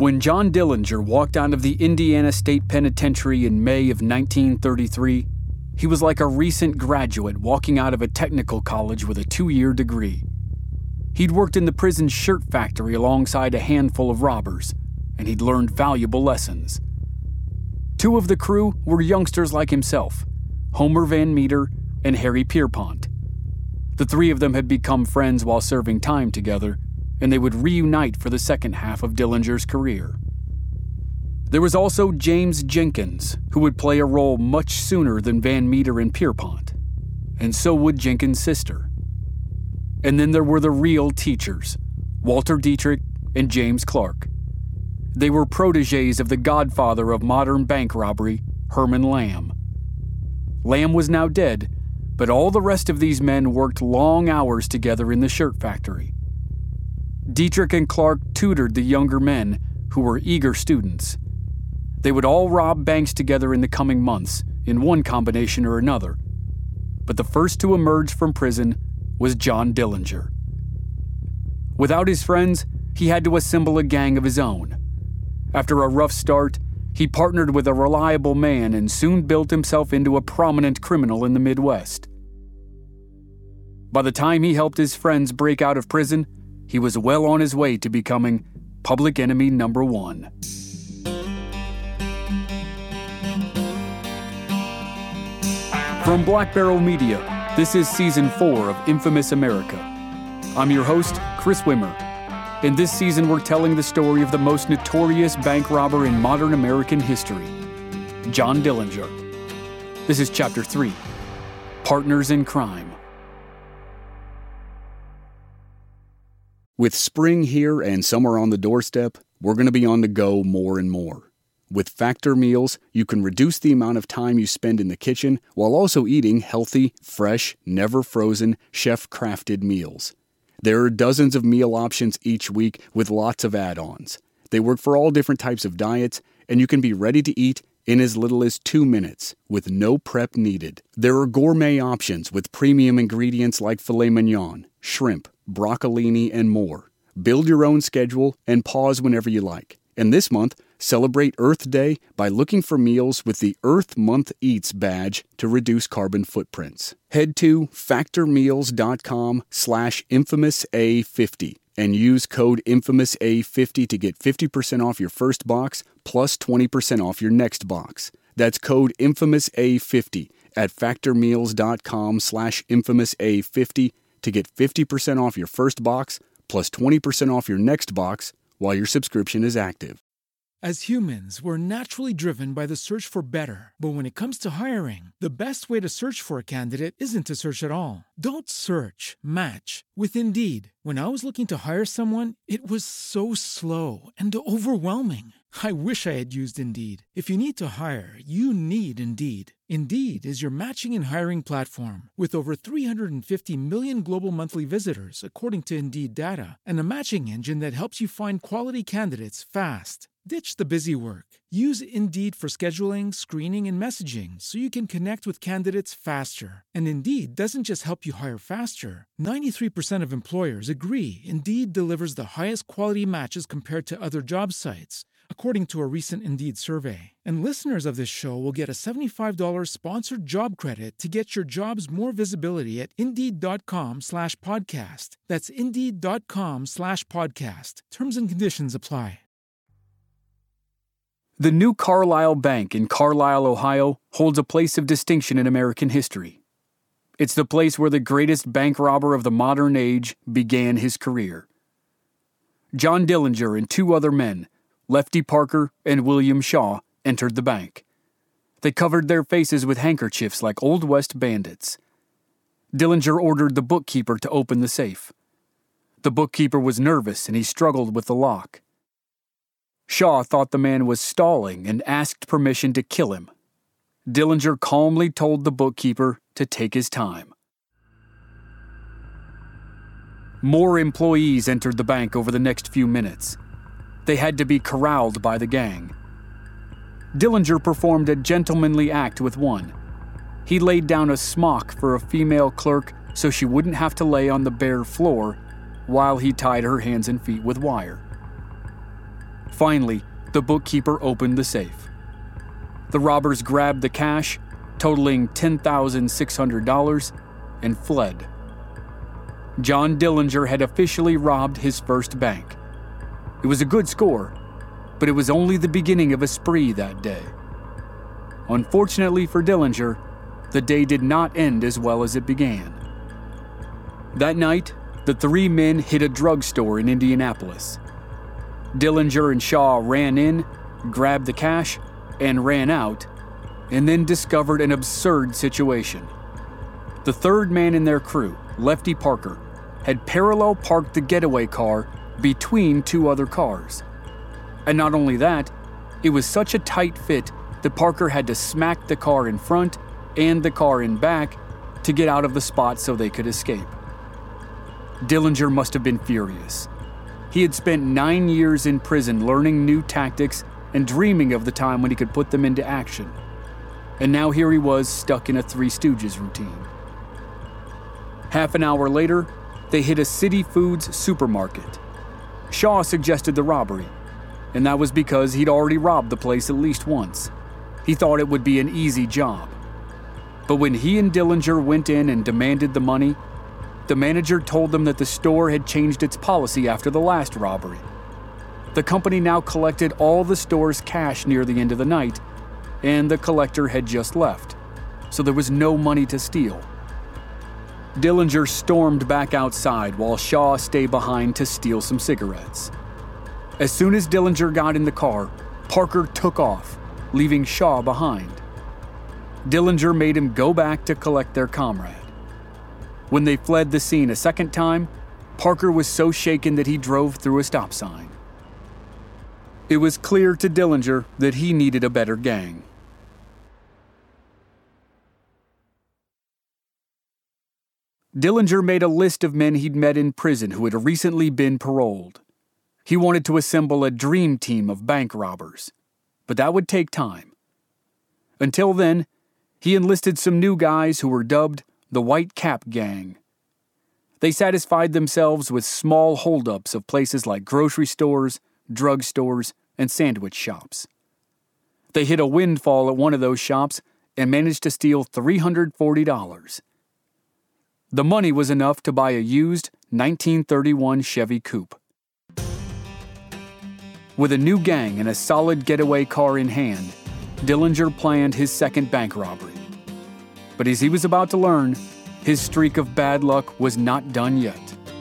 When John Dillinger walked out of the Indiana State Penitentiary in May of 1933, he was like a recent graduate walking out of a technical college with a 2-year degree. He'd worked in the prison shirt factory alongside a handful of robbers, and he'd learned valuable lessons. 2 of the crew were youngsters like himself, Homer Van Meter and Harry Pierpont. The 3 of them had become friends while serving time together, and they would reunite for the second half of Dillinger's career. There was also James Jenkins, who would play a role much sooner than Van Meter and Pierpont, and so would Jenkins' sister. And then there were the real teachers, Walter Dietrich and James Clark. They were protégés of the godfather of modern bank robbery, Herman Lamb. Lamb was now dead, but all the rest of these men worked long hours together in the shirt factory. Dietrich and Clark tutored the younger men, who were eager students. They would all rob banks together in the coming months, in one combination or another. But the first to emerge from prison was John Dillinger. Without his friends, he had to assemble a gang of his own. After a rough start, he partnered with a reliable man and soon built himself into a prominent criminal in the Midwest. By the time he helped his friends break out of prison, he was well on his way to becoming public enemy number 1. From Black Barrel Media, this is Season 4 of Infamous America. I'm your host, Chris Wimmer. In this season, we're telling the story of the most notorious bank robber in modern American history, John Dillinger. This is Chapter 3, Partners in Crime. With spring here and summer on the doorstep, we're going to be on the go more and more. With Factor meals, you can reduce the amount of time you spend in the kitchen while also eating healthy, fresh, never frozen, chef-crafted meals. There are dozens of meal options each week with lots of add-ons. They work for all different types of diets, and you can be ready to eat in as little as 2 minutes with no prep needed. There are gourmet options with premium ingredients like filet mignon, shrimp, broccolini, and more. Build your own schedule and pause whenever you like. And this month, celebrate Earth Day by looking for meals with the Earth Month Eats badge to reduce carbon footprints. Head to factormeals.com/infamousa50 and use code InfamousA50 to get 50% off your first box plus 20% off your next box. That's code InfamousA50 at factormeals.com/infamousa50 to get 50% off your first box plus 20% off your next box while your subscription is active. As humans, we're naturally driven by the search for better. But when it comes to hiring, the best way to search for a candidate isn't to search at all. Don't search, match with Indeed. When I was looking to hire someone, it was so slow and overwhelming. I wish I had used Indeed. If you need to hire, you need Indeed. Indeed is your matching and hiring platform with over 350 million global monthly visitors, according to Indeed data, and a matching engine that helps you find quality candidates fast. Ditch the busy work. Use Indeed for scheduling, screening, and messaging so you can connect with candidates faster. And Indeed doesn't just help you hire faster. 93% of employers agree Indeed delivers the highest quality matches compared to other job sites, according to a recent Indeed survey. And listeners of this show will get a $75 sponsored job credit to get your jobs more visibility at Indeed.com/podcast. That's Indeed.com/podcast. Terms and conditions apply. The New Carlisle Bank in Carlisle, Ohio, holds a place of distinction in American history. It's the place where the greatest bank robber of the modern age began his career. John Dillinger and 2 other men, Lefty Parker and William Shaw, entered the bank. They covered their faces with handkerchiefs like Old West bandits. Dillinger ordered the bookkeeper to open the safe. The bookkeeper was nervous and he struggled with the lock. Shaw thought the man was stalling and asked permission to kill him. Dillinger calmly told the bookkeeper to take his time. More employees entered the bank over the next few minutes. They had to be corralled by the gang. Dillinger performed a gentlemanly act with one. He laid down a smock for a female clerk so she wouldn't have to lay on the bare floor while he tied her hands and feet with wire. Finally, the bookkeeper opened the safe. The robbers grabbed the cash, totaling $10,600, and fled. John Dillinger had officially robbed his first bank. It was a good score, but it was only the beginning of a spree that day. Unfortunately for Dillinger, the day did not end as well as it began. That night, the three men hit a drugstore in Indianapolis. Dillinger and Shaw ran in, grabbed the cash, and ran out, and then discovered an absurd situation. The third man in their crew, Lefty Parker, had parallel parked the getaway car between two other cars. And not only that, it was such a tight fit that Parker had to smack the car in front and the car in back to get out of the spot so they could escape. Dillinger must have been furious. He had spent 9 years in prison learning new tactics and dreaming of the time when he could put them into action. And now here he was stuck in a Three Stooges routine. Half an hour later, they hit a City Foods supermarket. Shaw suggested the robbery, and that was because he'd already robbed the place at least once. He thought it would be an easy job. But when he and Dillinger went in and demanded the money, the manager told them that the store had changed its policy after the last robbery. The company now collected all the store's cash near the end of the night, and the collector had just left, so there was no money to steal. Dillinger stormed back outside while Shaw stayed behind to steal some cigarettes. As soon as Dillinger got in the car, Parker took off, leaving Shaw behind. Dillinger made him go back to collect their comrade. When they fled the scene a second time, Parker was so shaken that he drove through a stop sign. It was clear to Dillinger that he needed a better gang. Dillinger made a list of men he'd met in prison who had recently been paroled. He wanted to assemble a dream team of bank robbers, but that would take time. Until then, he enlisted some new guys who were dubbed the White Cap Gang. They satisfied themselves with small holdups of places like grocery stores, drugstores, and sandwich shops. They hit a windfall at one of those shops and managed to steal $340. The money was enough to buy a used 1931 Chevy Coupe. With a new gang and a solid getaway car in hand, Dillinger planned his second bank robbery. But as he was about to learn, his streak of bad luck was not done yet.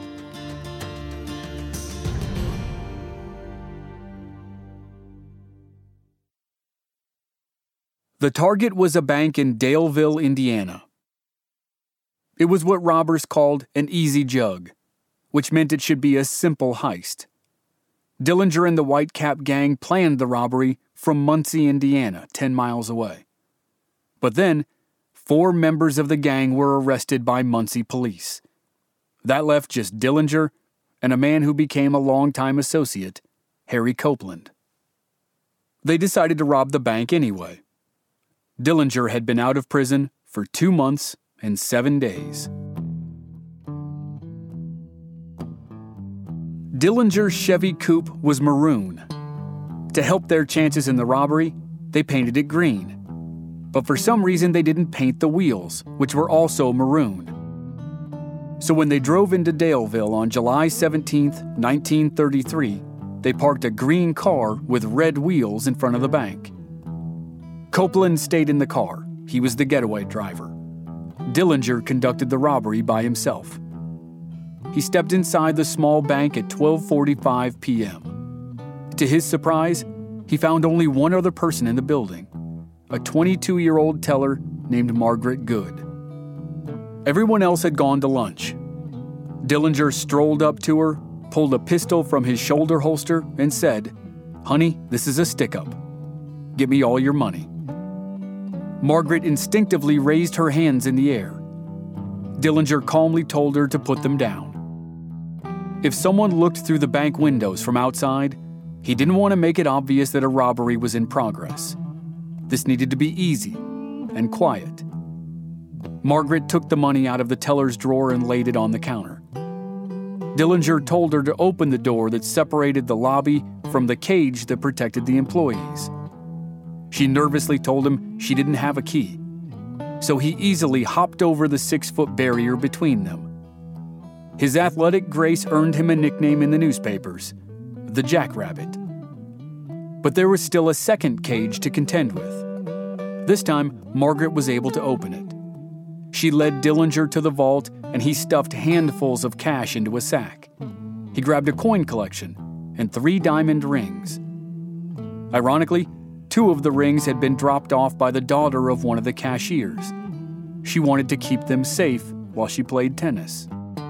The target was a bank in Daleville, Indiana. It was what robbers called an easy jug, which meant it should be a simple heist. Dillinger and the White Cap Gang planned the robbery from Muncie, Indiana, 10 miles away. But then, 4 members of the gang were arrested by Muncie police. That left just Dillinger and a man who became a longtime associate, Harry Copeland. They decided to rob the bank anyway. Dillinger had been out of prison for 2 months and 7 days. Dillinger's Chevy Coupe was maroon. To help their chances in the robbery, they painted it green. But for some reason, they didn't paint the wheels, which were also maroon. So when they drove into Daleville on July 17, 1933, they parked a green car with red wheels in front of the bank. Copeland stayed in the car. He was the getaway driver. Dillinger conducted the robbery by himself. He stepped inside the small bank at 12:45 p.m. To his surprise, he found only one other person in the building, a 22-year-old teller named Margaret Good. Everyone else had gone to lunch. Dillinger strolled up to her, pulled a pistol from his shoulder holster, and said, "Honey, this is a stick-up. Give me all your money." Margaret instinctively raised her hands in the air. Dillinger calmly told her to put them down. If someone looked through the bank windows from outside, he didn't want to make it obvious that a robbery was in progress. This needed to be easy and quiet. Margaret took the money out of the teller's drawer and laid it on the counter. Dillinger told her to open the door that separated the lobby from the cage that protected the employees. She nervously told him she didn't have a key, so he easily hopped over the 6-foot barrier between them. His athletic grace earned him a nickname in the newspapers, the Jackrabbit. But there was still a second cage to contend with. This time, Margaret was able to open it. She led Dillinger to the vault, and he stuffed handfuls of cash into a sack. He grabbed a coin collection and 3 diamond rings. Ironically, 2 of the rings had been dropped off by the daughter of one of the cashiers. She wanted to keep them safe while she played tennis.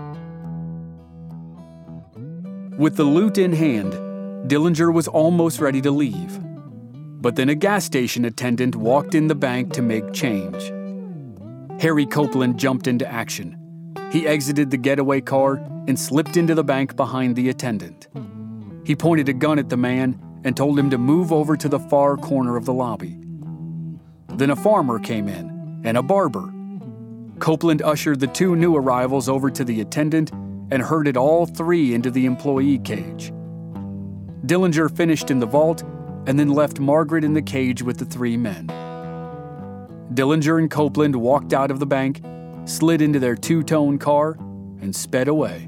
With the loot in hand, Dillinger was almost ready to leave. But then a gas station attendant walked in the bank to make change. Harry Copeland jumped into action. He exited the getaway car and slipped into the bank behind the attendant. He pointed a gun at the man and told him to move over to the far corner of the lobby. Then a farmer came in, and a barber. Copeland ushered the 2 new arrivals over to the attendant and herded all 3 into the employee cage. Dillinger finished in the vault and then left Margaret in the cage with the 3 men. Dillinger and Copeland walked out of the bank, slid into their 2-tone car, and sped away.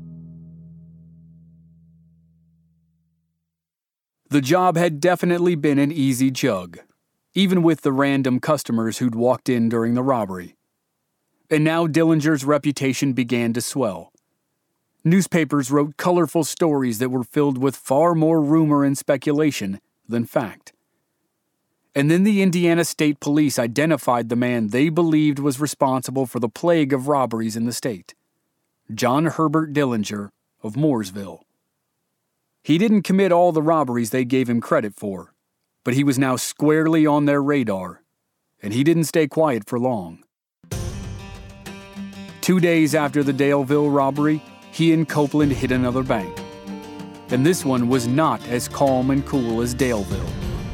The job had definitely been an easy chug, even with the random customers who'd walked in during the robbery. And now Dillinger's reputation began to swell. Newspapers wrote colorful stories that were filled with far more rumor and speculation than fact. And then the Indiana State Police identified the man they believed was responsible for the plague of robberies in the state, John Herbert Dillinger of Mooresville. He didn't commit all the robberies they gave him credit for, but he was now squarely on their radar, and he didn't stay quiet for long. 2 days after the Daleville robbery, he and Copeland hit another bank, and this one was not as calm and cool as Daleville.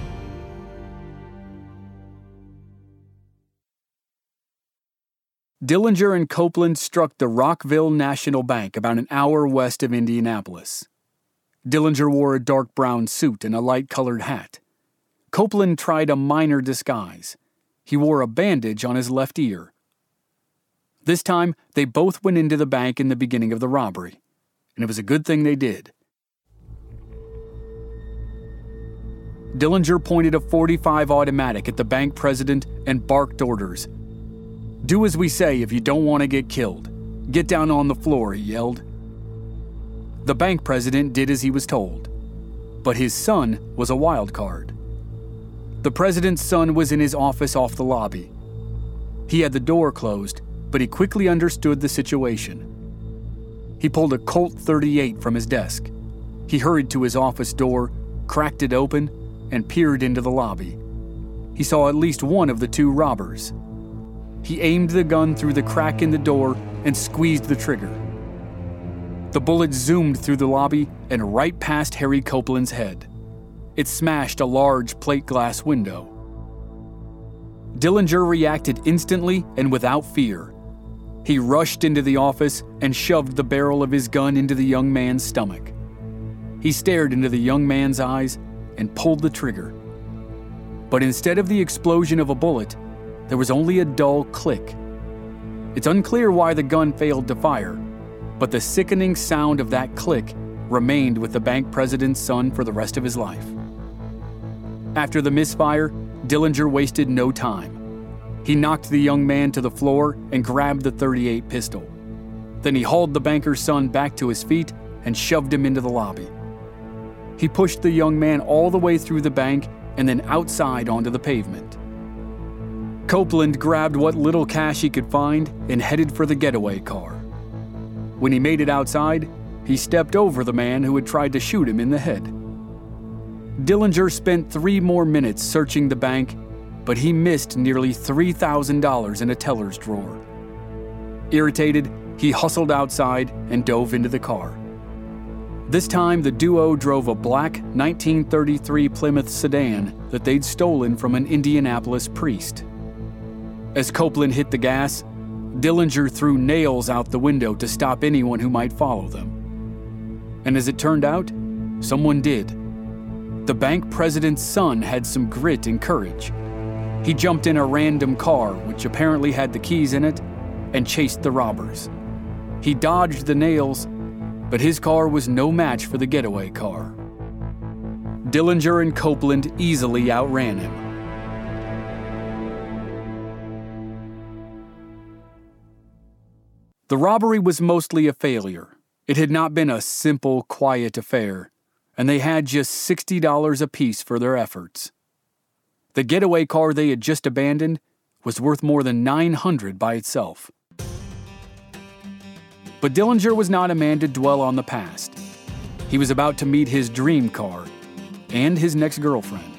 Dillinger and Copeland struck the Rockville National Bank about an hour west of Indianapolis. Dillinger wore a dark brown suit and a light-colored hat. Copeland tried a minor disguise. He wore a bandage on his left ear. This time, they both went into the bank in the beginning of the robbery, and it was a good thing they did. Dillinger pointed a .45 automatic at the bank president and barked orders. "Do as we say if you don't want to get killed. Get down on the floor," he yelled. The bank president did as he was told, but his son was a wild card. The president's son was in his office off the lobby. He had the door closed, but he quickly understood the situation. He pulled a Colt .38 from his desk. He hurried to his office door, cracked it open, and peered into the lobby. He saw at least one of the 2 robbers. He aimed the gun through the crack in the door and squeezed the trigger. The bullet zoomed through the lobby and right past Harry Copeland's head. It smashed a large plate glass window. Dillinger reacted instantly and without fear. He rushed into the office and shoved the barrel of his gun into the young man's stomach. He stared into the young man's eyes and pulled the trigger. But instead of the explosion of a bullet, there was only a dull click. It's unclear why the gun failed to fire, but the sickening sound of that click remained with the bank president's son for the rest of his life. After the misfire, Dillinger wasted no time. He knocked the young man to the floor and grabbed the .38 pistol. Then he hauled the banker's son back to his feet and shoved him into the lobby. He pushed the young man all the way through the bank and then outside onto the pavement. Copeland grabbed what little cash he could find and headed for the getaway car. When he made it outside, he stepped over the man who had tried to shoot him in the head. Dillinger spent 3 more minutes searching the bank, but he missed nearly $3,000 in a teller's drawer. Irritated, he hustled outside and dove into the car. This time, the duo drove a black 1933 Plymouth sedan that they'd stolen from an Indianapolis priest. As Copeland hit the gas, Dillinger threw nails out the window to stop anyone who might follow them. And as it turned out, someone did. the bank president's son had some grit and courage. He jumped in a random car, which apparently had the keys in it, and chased the robbers. He dodged the nails, but his car was no match for the getaway car. Dillinger and Copeland easily outran him. The robbery was mostly a failure. It had not been a simple, quiet affair, and they had just $60 apiece for their efforts. The getaway car they had just abandoned was worth more than $900 by itself. But Dillinger was not a man to dwell on the past. He was about to meet his dream car and his next girlfriend.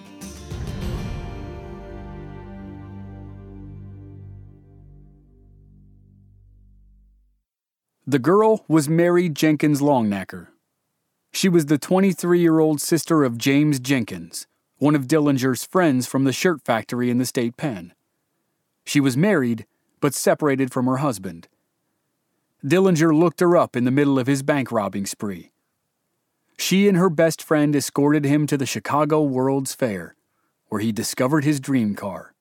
The girl was Mary Jenkins Longnecker. She was the 23-year-old sister of James Jenkins, one of Dillinger's friends from the shirt factory in the state pen. She was married, but separated from her husband. Dillinger looked her up in the middle of his bank robbing spree. She and her best friend escorted him to the Chicago World's Fair, where he discovered his dream car.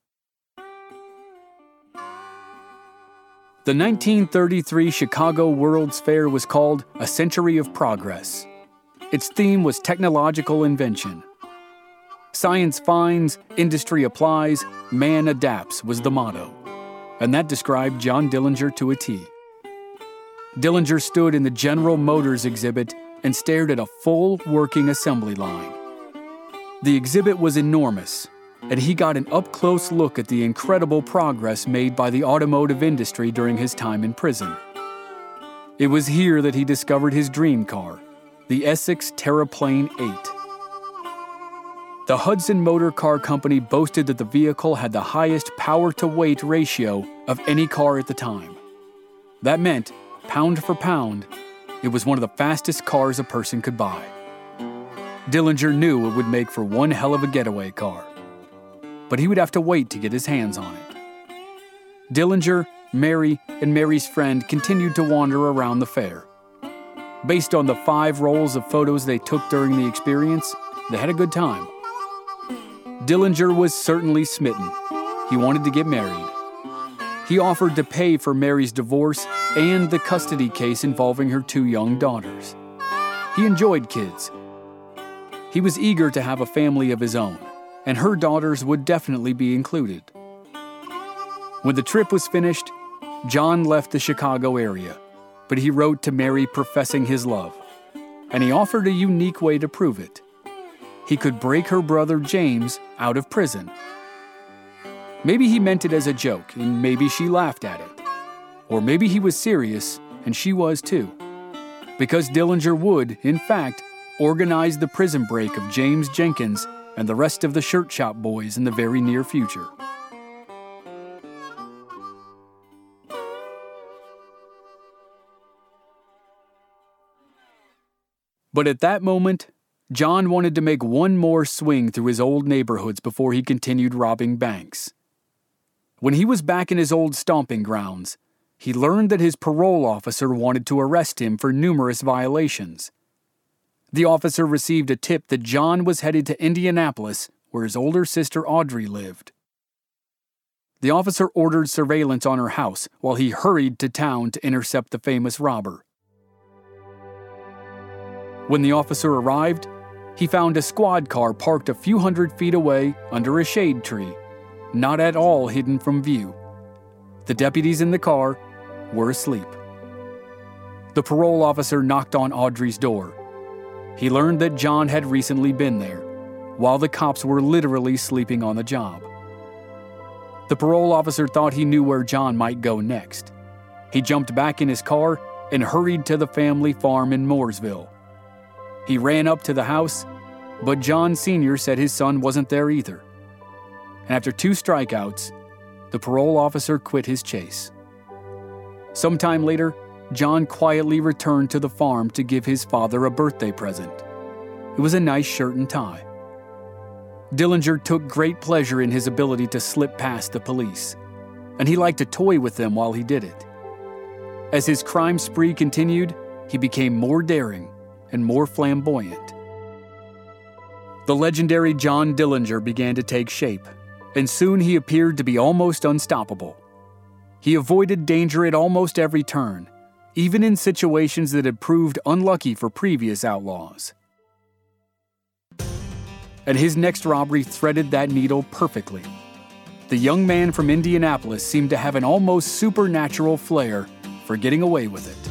The 1933 Chicago World's Fair was called A Century of Progress. Its theme was technological invention. Science finds, industry applies, man adapts was the motto, and that described John Dillinger to a T. Dillinger stood in the General Motors exhibit and stared at a full working assembly line. The exhibit was enormous, and he got an up-close look at the incredible progress made by the automotive industry during his time in prison. It was here that he discovered his dream car, the Essex Terraplane 8. The Hudson Motor Car Company boasted that the vehicle had the highest power-to-weight ratio of any car at the time. That meant, pound for pound, it was one of the fastest cars a person could buy. Dillinger knew it would make for one hell of a getaway car, but he would have to wait to get his hands on it. Dillinger, Mary, and Mary's friend continued to wander around the fair. Based on the 5 rolls of photos they took during the experience, they had a good time. Dillinger was certainly smitten. He wanted to get married. He offered to pay for Mary's divorce and the custody case involving her 2 young daughters. He enjoyed kids. He was eager to have a family of his own, and her daughters would definitely be included. When the trip was finished, John left the Chicago area, but he wrote to Mary professing his love, and he offered a unique way to prove it. He could break her brother James out of prison. Maybe he meant it as a joke, and maybe she laughed at it. Or maybe he was serious, and she was too. Because Dillinger would, in fact, organize the prison break of James Jenkins and the rest of the shirt shop boys in the very near future. But at that moment, John wanted to make one more swing through his old neighborhoods before he continued robbing banks. When he was back in his old stomping grounds, he learned that his parole officer wanted to arrest him for numerous violations. The officer received a tip that John was headed to Indianapolis, where his older sister Audrey lived. The officer ordered surveillance on her house while he hurried to town to intercept the famous robber. When the officer arrived, he found a squad car parked a few hundred feet away under a shade tree, not at all hidden from view. The deputies in the car were asleep. The parole officer knocked on Audrey's door. He learned that John had recently been there, while the cops were literally sleeping on the job. The parole officer thought he knew where John might go next. He jumped back in his car and hurried to the family farm in Mooresville. He ran up to the house, but John Sr. said his son wasn't there either. And after 2 strikeouts, the parole officer quit his chase. Sometime later, John quietly returned to the farm to give his father a birthday present. It was a nice shirt and tie. Dillinger took great pleasure in his ability to slip past the police, and he liked to toy with them while he did it. As his crime spree continued, he became more daring and more flamboyant. The legendary John Dillinger began to take shape, and soon he appeared to be almost unstoppable. He avoided danger at almost every turn, even in situations that had proved unlucky for previous outlaws. And his next robbery threaded that needle perfectly. The young man from Indianapolis seemed to have an almost supernatural flair for getting away with it.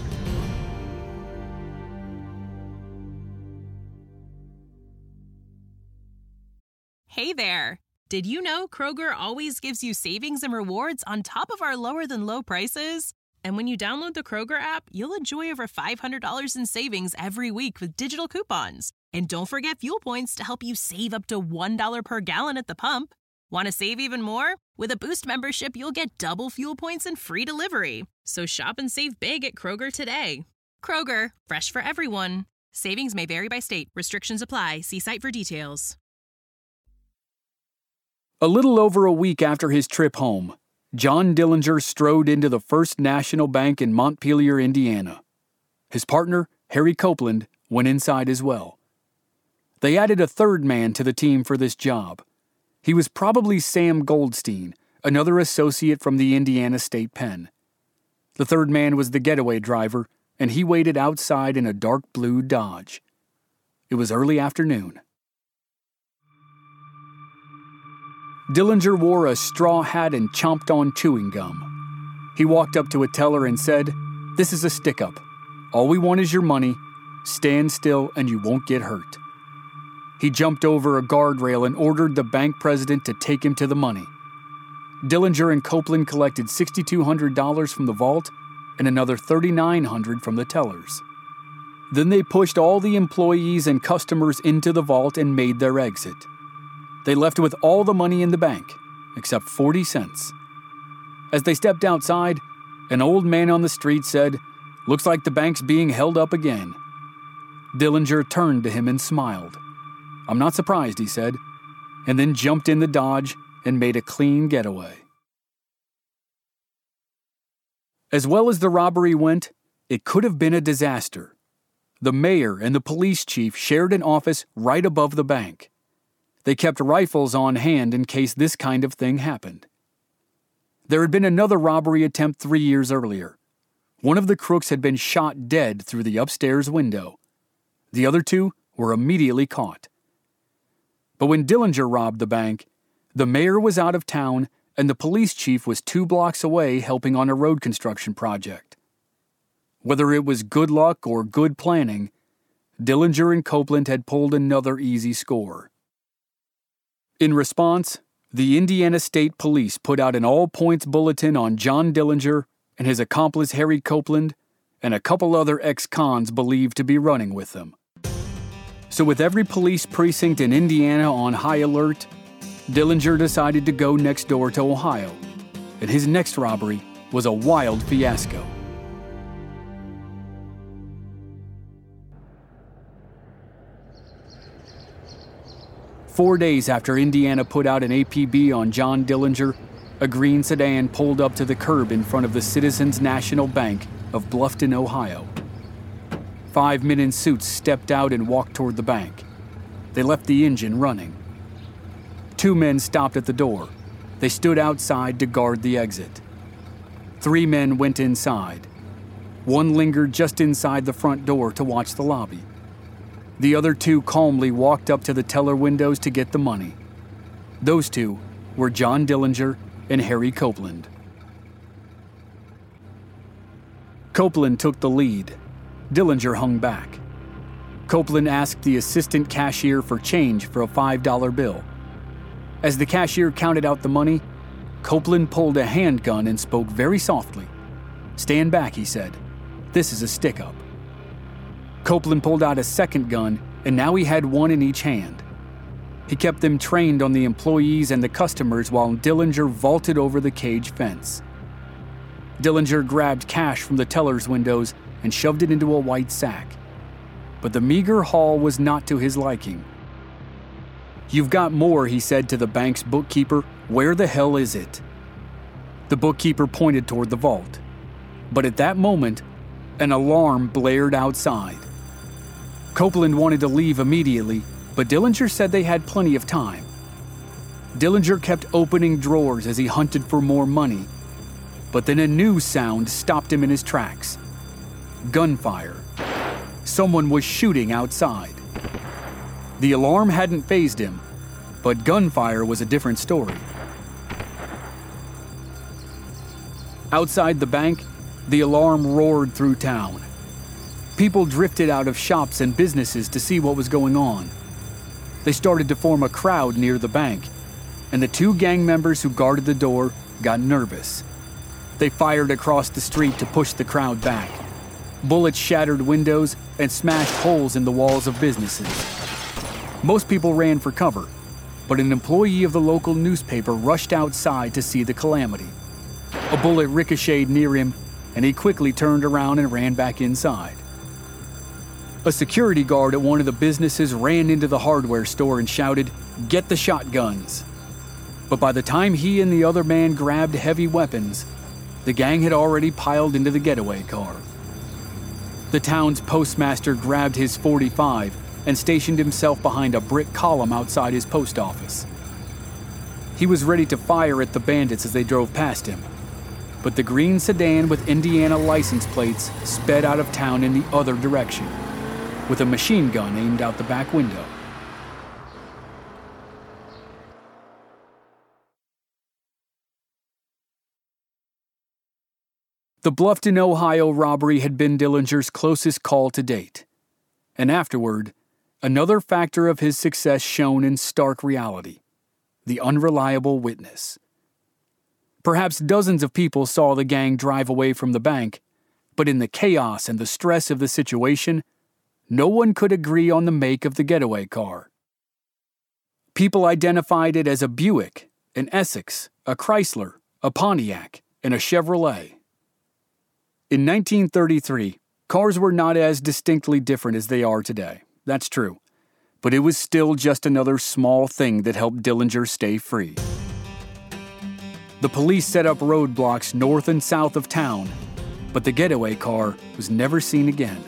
Hey there! Did you know Kroger always gives you savings and rewards on top of our lower-than-low prices? And when you download the Kroger app, you'll enjoy over $500 in savings every week with digital coupons. And don't forget fuel points to help you save up to $1 per gallon at the pump. Want to save even more? With a Boost membership, you'll get double fuel points and free delivery. So shop and save big at Kroger today. Kroger, fresh for everyone. Savings may vary by state. Restrictions apply. See site for details. A little over a week after his trip home, John Dillinger strode into the First National Bank in Montpelier, Indiana. His partner, Harry Copeland, went inside as well. They added a third man to the team for this job. He was probably Sam Goldstein, another associate from the Indiana State Pen. The third man was the getaway driver, and he waited outside in a dark blue Dodge. It was early afternoon. Dillinger wore a straw hat and chomped on chewing gum. He walked up to a teller and said, "This is a stick-up. All we want is your money. Stand still and you won't get hurt." He jumped over a guardrail and ordered the bank president to take him to the money. Dillinger and Copeland collected $6,200 from the vault and another $3,900 from the tellers. Then they pushed all the employees and customers into the vault and made their exit. They left with all the money in the bank, except 40 cents. As they stepped outside, an old man on the street said, "Looks like the bank's being held up again." Dillinger turned to him and smiled. "I'm not surprised," he said, and then jumped in the Dodge and made a clean getaway. As well as the robbery went, it could have been a disaster. The mayor and the police chief shared an office right above the bank. They kept rifles on hand in case this kind of thing happened. There had been another robbery attempt 3 years earlier. One of the crooks had been shot dead through the upstairs window. The other two were immediately caught. But when Dillinger robbed the bank, the mayor was out of town and the police chief was 2 blocks away helping on a road construction project. Whether it was good luck or good planning, Dillinger and Copeland had pulled another easy score. In response, the Indiana State Police put out an all-points bulletin on John Dillinger and his accomplice Harry Copeland and a couple other ex-cons believed to be running with them. So with every police precinct in Indiana on high alert, Dillinger decided to go next door to Ohio, and his next robbery was a wild fiasco. Four days after Indiana put out an APB on John Dillinger, a green sedan pulled up to the curb in front of the Citizens National Bank of Bluffton, Ohio. 5 men in suits stepped out and walked toward the bank. They left the engine running. 2 men stopped at the door. They stood outside to guard the exit. 3 men went inside. 1 lingered just inside the front door to watch the lobby. The other 2 calmly walked up to the teller windows to get the money. Those 2 were John Dillinger and Harry Copeland. Copeland took the lead. Dillinger hung back. Copeland asked the assistant cashier for change for a $5 bill. As the cashier counted out the money, Copeland pulled a handgun and spoke very softly. "Stand back," he said. "This is a stick-up." Copeland pulled out a second gun, and now he had one in each hand. He kept them trained on the employees and the customers while Dillinger vaulted over the cage fence. Dillinger grabbed cash from the teller's windows and shoved it into a white sack. But the meager haul was not to his liking. "You've got more," he said to the bank's bookkeeper. "Where the hell is it?" The bookkeeper pointed toward the vault. But at that moment, an alarm blared outside. Copeland wanted to leave immediately, but Dillinger said they had plenty of time. Dillinger kept opening drawers as he hunted for more money, but then a new sound stopped him in his tracks. Gunfire. Someone was shooting outside. The alarm hadn't fazed him, but gunfire was a different story. Outside the bank, the alarm roared through town. People drifted out of shops and businesses to see what was going on. They started to form a crowd near the bank, and the two gang members who guarded the door got nervous. They fired across the street to push the crowd back. Bullets shattered windows and smashed holes in the walls of businesses. Most people ran for cover, but an employee of the local newspaper rushed outside to see the calamity. A bullet ricocheted near him, and he quickly turned around and ran back inside. A security guard at one of the businesses ran into the hardware store and shouted, "Get the shotguns." But by the time he and the other man grabbed heavy weapons, the gang had already piled into the getaway car. The town's postmaster grabbed his .45 and stationed himself behind a brick column outside his post office. He was ready to fire at the bandits as they drove past him, but the green sedan with Indiana license plates sped out of town in the other direction, with a machine gun aimed out the back window. The Bluffton, Ohio robbery had been Dillinger's closest call to date, and afterward, another factor of his success shone in stark reality: the unreliable witness. Perhaps dozens of people saw the gang drive away from the bank, but in the chaos and the stress of the situation, no one could agree on the make of the getaway car. People identified it as a Buick, an Essex, a Chrysler, a Pontiac, and a Chevrolet. In 1933, cars were not as distinctly different as they are today. That's true. But it was still just another small thing that helped Dillinger stay free. The police set up roadblocks north and south of town, but the getaway car was never seen again.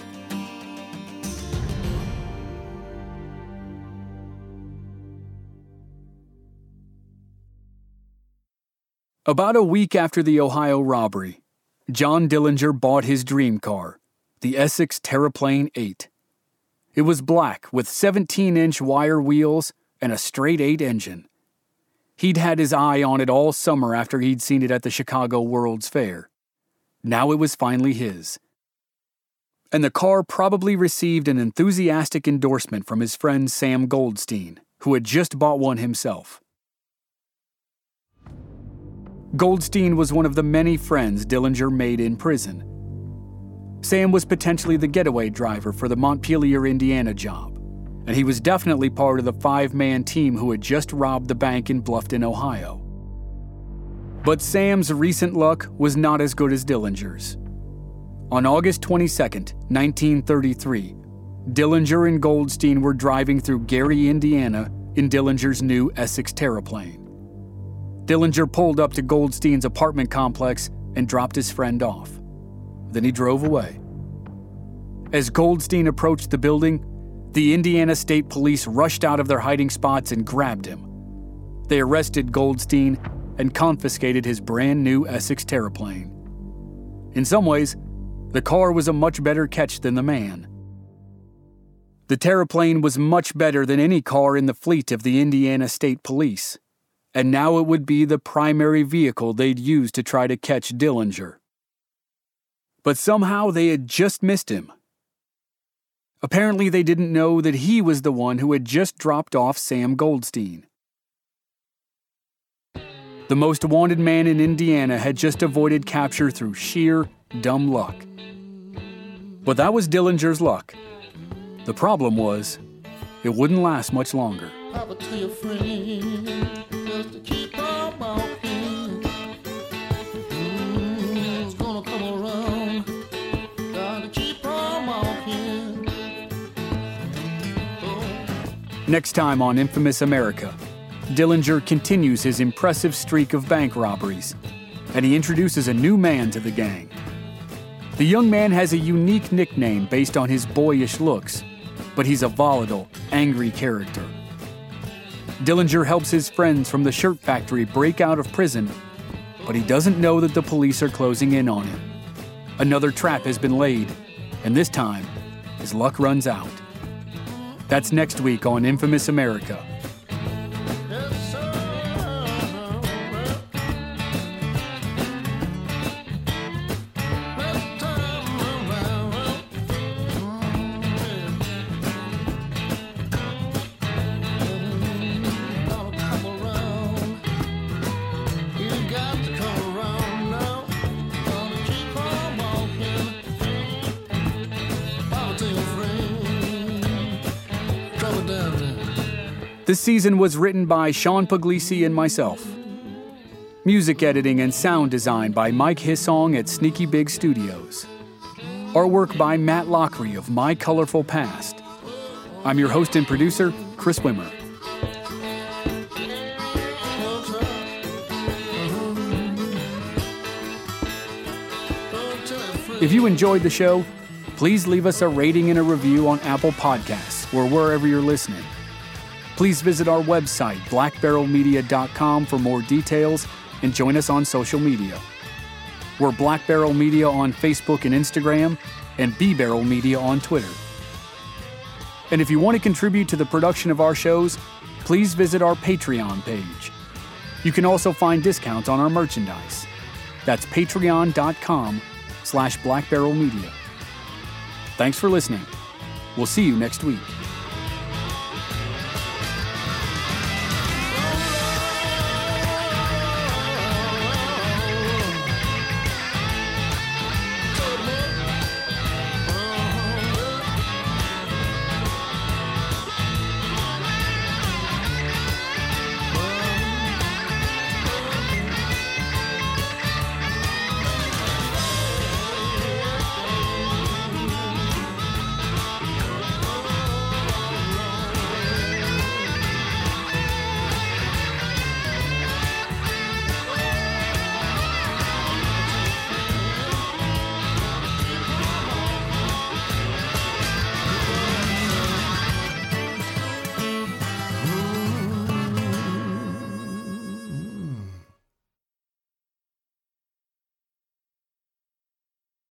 About a week after the Ohio robbery, John Dillinger bought his dream car, the Essex Terraplane 8. It was black with 17-inch wire wheels and a straight 8 engine. He'd had his eye on it all summer after he'd seen it at the Chicago World's Fair. Now it was finally his. And the car probably received an enthusiastic endorsement from his friend Sam Goldstein, who had just bought one himself. Goldstein was one of the many friends Dillinger made in prison. Sam was potentially the getaway driver for the Montpelier, Indiana job, and he was definitely part of the 5-man team who had just robbed the bank in Bluffton, Ohio. But Sam's recent luck was not as good as Dillinger's. On August 22, 1933, Dillinger and Goldstein were driving through Gary, Indiana in Dillinger's new Essex Terraplane. Dillinger pulled up to Goldstein's apartment complex and dropped his friend off. Then he drove away. As Goldstein approached the building, the Indiana State Police rushed out of their hiding spots and grabbed him. They arrested Goldstein and confiscated his brand new Essex Terraplane. In some ways, the car was a much better catch than the man. The Terraplane was much better than any car in the fleet of the Indiana State Police, and now it would be the primary vehicle they'd use to try to catch Dillinger. But somehow they had just missed him. Apparently they didn't know that he was the one who had just dropped off Sam Goldstein. The most wanted man in Indiana had just avoided capture through sheer, dumb luck. But that was Dillinger's luck. The problem was, it wouldn't last much longer. Papa, tell your friend just to keep on walking. It's gonna come around. Gotta keep on walking. Next time on Infamous America, Dillinger continues his impressive streak of bank robberies, and he introduces a new man to the gang. The young man has a unique nickname based on his boyish looks, but he's a volatile, angry character. Dillinger helps his friends from the shirt factory break out of prison, but he doesn't know that the police are closing in on him. Another trap has been laid, and this time, his luck runs out. That's next week on Infamous America. This season was written by Sean Puglisi and myself. Music editing and sound design by Mike Hissong at Sneaky Big Studios. Artwork by Matt Lockery of My Colorful Past. I'm your host and producer, Chris Wimmer. If you enjoyed the show, please leave us a rating and a review on Apple Podcasts or wherever you're listening. Please visit our website, blackbarrelmedia.com, for more details and join us on social media. We're Black Barrel Media on Facebook and Instagram, and B Barrel Media on Twitter. And if you want to contribute to the production of our shows, please visit our Patreon page. You can also find discounts on our merchandise. That's patreon.com/blackbarrelmedia. Thanks for listening. We'll see you next week.